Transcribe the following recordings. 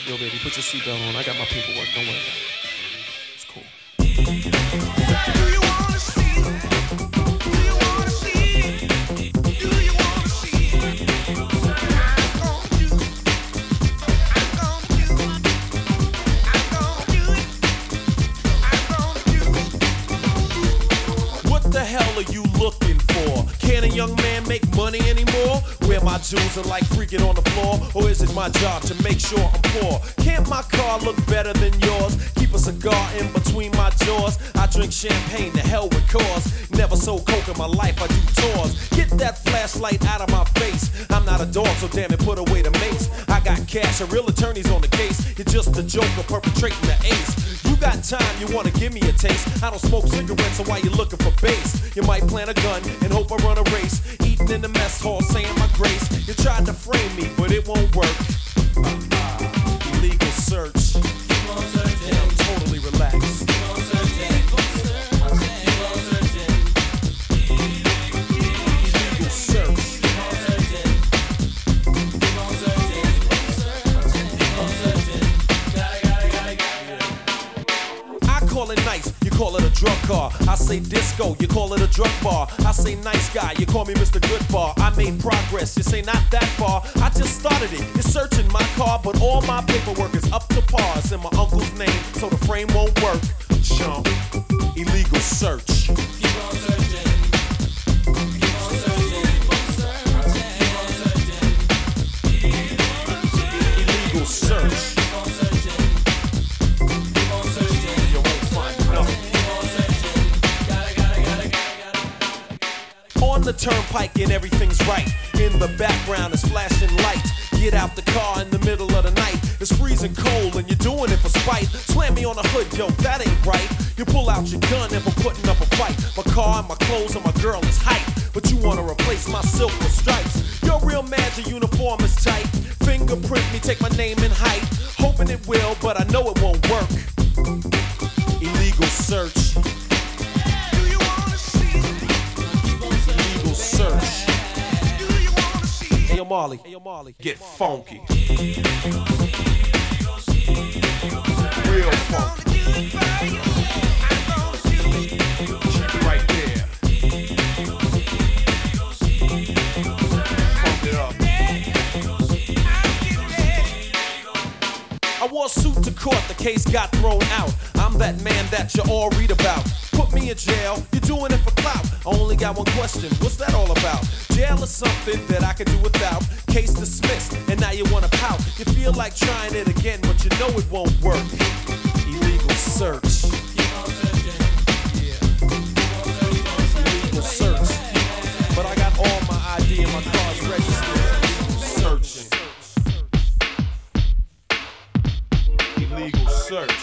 Yo, baby, put your seatbelt on. I got my paperwork. Don't worry about it. It's cool. Do you wanna see? Do you wanna see? Do you wanna see? I'm gonna do it. I'm gonna do it. I'm gonna do it. I'm gonna do it. What the hell are you looking for? Can a young man make money anymore? Wear my jewels and like freaking on the floor? Or is it my job to make sure I'm poor? Can't my car look better than yours? Keep a cigar in between my jaws. I drink champagne, to hell with cause. Never sold coke in my life, I do tours. Get that flashlight out of my face. I'm not a dog, so damn it, put away the mace. I got cash and real attorneys on the case. You're just a joker perpetrating the ace. You got time, you wanna give me a taste. I don't smoke cigarettes, so why you looking for bass? You might plant a gun and hope I run a race. Eating in the mess hall, saying my grace. You tried to frame me, but it won't work. Illegal search. And I'm totally relaxed. Illegal search. I call it nice, you call it a drug car. I say disco, you call it a drug bar. I say nice guy, you call me Mr. Goodbar. I made progress, you say not that far. I just started it, you're searching my car, but all my paperwork is up to par. It's in my uncle's name, so the frame won't work. Chump, illegal search. Keep on searching. Keep on searching. Keep on searching. Illegal search. On the turnpike and everything's right. In the background is flashing lights. Get out the car in the middle of the night. It's freezing cold and you're doing it for spite. Slam me on the hood, yo, that ain't right. You pull out your gun if I'm putting up a fight. My car and my clothes and my girl is hype. But you wanna replace my silk with stripes. You're real mad your uniform is tight. Fingerprint me, take my name and height. Hoping it will, but I know it won't work. Illegal search. Search. Hey, yo, Marley. Get funky. Real funky. Keep it right there. Funk it up. I wore a suit to court, the case got thrown out. I'm that man that you all read about. Put me in jail, you're doing it for clout. I only got one question, what's that all about? Jail is something that I can do without. Case dismissed, and now you wanna pout. You feel like trying it again, but you know it won't work. Illegal search. Yeah. Illegal search. But I got all my ID and my car's registered. Searching. Illegal search.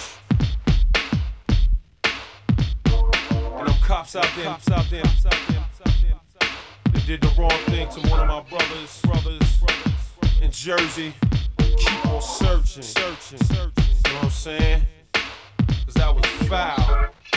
Cops out there, they did the wrong thing to one of my brothers in Jersey. Keep on searching. You know what I'm saying? 'Cause that was foul.